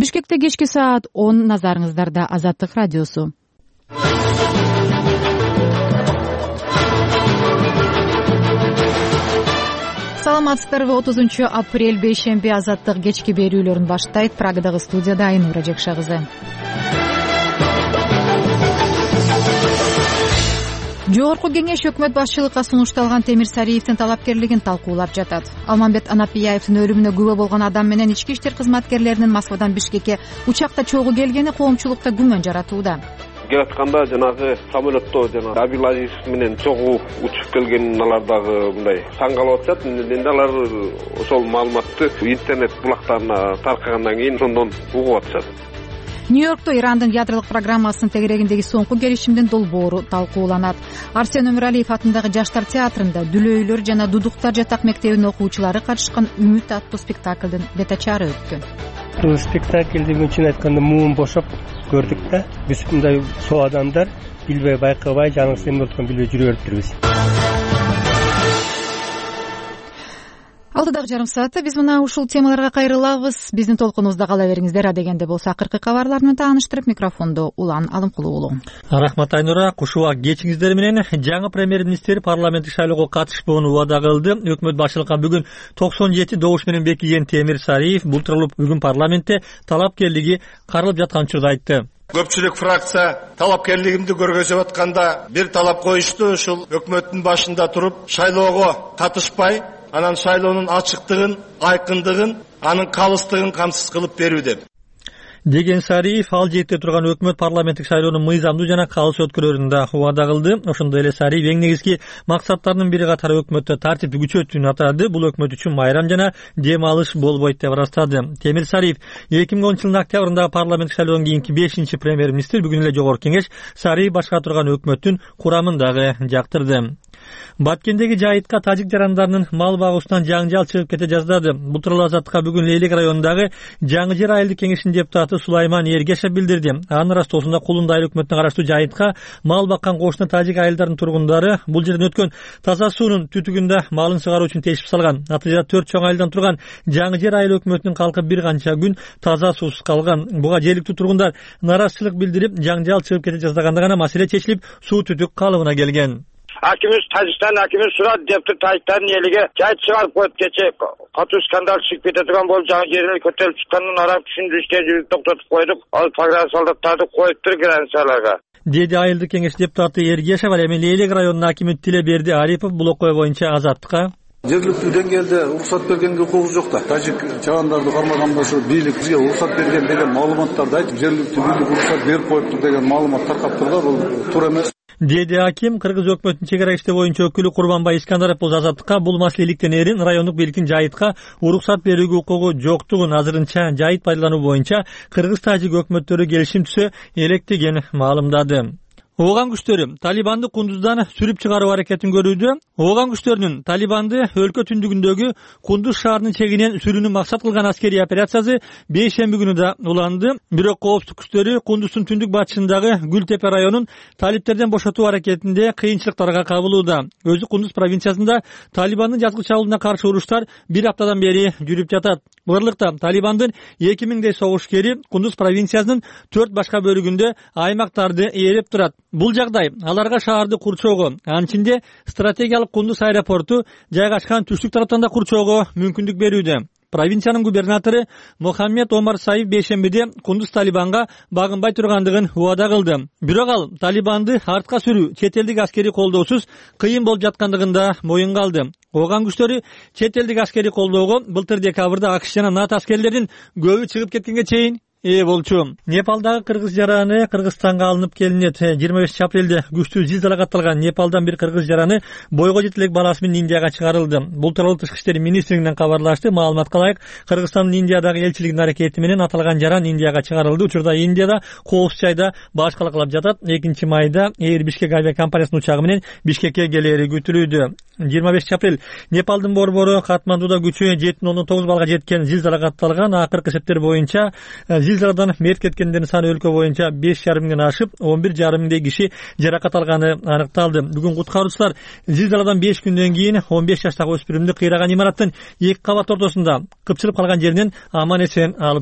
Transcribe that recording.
Бишкекте кечки саат 10 назарыңыздарда Азаттык радиосу. Саламатсыздарбы? 30 апрель бейшемби Азаттык кечки берүүлөрүн баштайт. Прагадагы студияда Айнура Жекша кызы. Жогорку кеңеш өкмөт башчылыкка сунушталган Темир Сариевдин талапкерлигин талкуулап жатат. Алмамбет Анапияевдин өлүмүнө күбө болгон адам менен ички иштер кызматкерлеринин Москвадан Бишкекке учакта чогуу келгени коомчулукта күмөн жаратууда. Келатканда жанагы самолетто Абилазиз менен чогуу учуп келгенин алар дагы мындай саңгалап атышат. Эми алар ошол маалыматты интернет булактарына таркагандан кийин ошондон угуп атышат. Нью-Йоркто Ирандын ядролук программасынын тегерегиндеги соңку келишимдин долбоору талкууланат. Арсен Өмүралиев атындагы Жаштар театрында Дүлөйлөр жана Дудуктар жатак мектебинин окуучулары катышкан Үмүт аттуу спектаклдын бетачары өттү. Бул спектаклди чын айтканда муун бошоп көрдүк да. Биз мындай соо адамдар билбей байкабай жаңысы эмне болуп атканын билбей жүрө бериптирбиз. Алдыдагы жарым саатта биз мына ушул темаларга кайрылабыз. Биздин толкунубузда кала бериңиздер. Адегенде болсо акыркы кабарлар менен тааныштырып, микрофондо Улан Алымкулуу уулу. Рахмат Айнура. Кушуа кечиңиздер менен жаңы премьер-министр парламенттик шайлоого катышпоonu убада кылды. Өкмөт башчылыкка бүгүн 97 добуш менен бекиген Темир Сариев бултурулуп бүгүн парламентте талапкерлиги каралып жаткан учурда айтты. Көпчүлүк фракция талапкерлигимди көргөзүп атканда бир талап коюшту, ушул өкмөттүн башында туруп шайлоого катышпай, анан шайлоонун ачыктыгын, айкындыгын, анын калыстыгын камсыз кылып берүү деп. Деген Сариев ал жетте турган өкмөт парламенттик шайлоонун мыйзамдуу жана калыс өткөрүүнү да убада кылды. Ошондой эле Сариев эң негизги максаттарынын бири катары өкмөттө тартип күчөтүүнү атады. Бул өкмөт үчүн майрам жана дем алыш болбойт деп ырастады. Темир Сариев 2010 жылдын октябрындагы парламенттик шайлоодон кийинки 5-чи премьер-министр, бүгүн эле жогорку кеңеш Сариев башкара турган өкмөттүн курамын дагы жактырды. Баткендеги жайытка тажик жарандарынын мал багуусунан жаңжал чыгып кете жаздады. Бул тууралуу Азаттыкка бүгүн Лейлек районундагы Жаңы Жер айылдык кеңешинин депутаты Сулайман Эргешев билдирди. Анын ырастоосунда Кулунда айыл өкмөтүнө караштуу жайытка мал баккан кошуна тажик айылдарынын тургундары бул жерден өткөн таза суунун түтүгүндө малын чыгаруу үчүн тешип салган. Натыйжада 4 чоң айылдан турган Жаңы Жер айыл өкмөтүнүн калкы бир канча күн таза суусуз калган. Буга жергиликтүү тургундар нараазычылык билдирип, жаңжал чыгып кете жаздаганда гана маселе чечилип, суу түтүк калыбына келген. Akimiz Tacikistan akimiz Surat deputat Tacikistan eliga jayt çıkarıp koyup keche katуу skandal çıkıp ketedigan bolup жаңы жерин көтөрүп чыккандан арам түшүндү иштеп токтотуп койдук. Ал программа солдаттарды коюптур границаларга. Деди айылдык кеңеш депутаты Эргешев. Ал эми Лейлек районунун акими Тилеберди Арипов бул окуя боюнча Азаттыкка жергиликтүү деңгээлде уруксат бергенге укугубуз жок да. Тажик чагандарды кармаганда ошо бийлик бизге уруксат берген деген маалыматтарды айтып, жергиликтүү бийлик уруксат берип коюптур деген маалымат таркап турду. Бул туура эмес. Деди аким. Кыргыз өкмөтүнүн чегара иштери боюнча өкүлү Курманбай Искандаров бул Азаттыкка бул маселе иликтенерин, райондук бийликтин жайытка уруксат берүүгө укугу жоктугун азырынча жайыт пайдалануу боюнча кыргыз-тажик өкмөттөрү келишим түзө элек деген маалымдады. Ооган күчтөрү Талибанды Кундуздан сүрүп чыгаруу аракетин көрүүдө. Ооган күчтөрүнүн Талибанды өлкө түндүгүндөгү Кундуз шаарынын чегинен сүрүүнү максат кылган аскерий операциясы бейшемби күнү да уланды. Бирок коопсуздук күчтөрү Кундуздун түндүк батышындагы Гүлтепе районун талиптерден бошотуу аракетинде кыйынчылыктарга кабылууда. Өзү Кундуз провинциясында Талибандын жазгы чабуулуна каршы уруштар бир аптадан бери жүрүп жатат. Бурлукта Талибандын 2000дей согушкери Кундуз провинциясынын 4 башка бөлүгүндө аймактарды ээлеп турат. Бул жагдай аларга шаарды курчоого, анын ичинде стратегиялык Кундуз аэропорту жайгашкан түштүк тараптан да курчоого мүмкүндүк берүүдө. Провинциянын губернатору Мухаммед Омар Саиф бейшембиде Кундуз Талибанга багынбай тургандыгын убада кылды. Бирок ал Талибанды артка сүрүү чет элдик аскери колдоосуз кыйын болуп жаткандыгын да моюнга алды. Ооган күчтөрү чет элдик аскери колдоого былтыр декабрда АКШ жана НАТО аскерлеринин көбү чыгып кеткенге чейин болчу. Непалдагы кыргыз жараны Кыргызстанга алынып келинет. 25 апрелде күчтүү зилзала катталган Непалдан бир кыргыз жараны бойго жети элек баласы менен Индияга чыгарылды. Бул тууралуу Тышкы иштер министрлигинен кабарлашты. Маалыматка ылайык, Кыргызстандын Индиядагы элчилигинин аракети менен аталган жаран Индияга чыгарылды. Учурда Индияда коопсуз жайда башкалакалап жатат. 2-майда Air Bishkek авиакомпаниясынын учагы менен Бишкекке келери күтүлүүдө. 25 апрель Непалдын борбору Катмандуда күчү 7.9 балга жеткен зилзала катталган. Акыркы эсептер боюнча зилзаладан мерт кеткендердин саны өлкө боюнча 5,5 миңден ашып, 11,5 миңдей киши жаракат алганы аныкталды. Бүгүн куткаруучулар зилзаладан 5 күндөн кийин 15 жаштагы өспүрүмдү кыйраган имараттын 2 кабат ортосунда кыпчылып калган жеринен аман эсен алып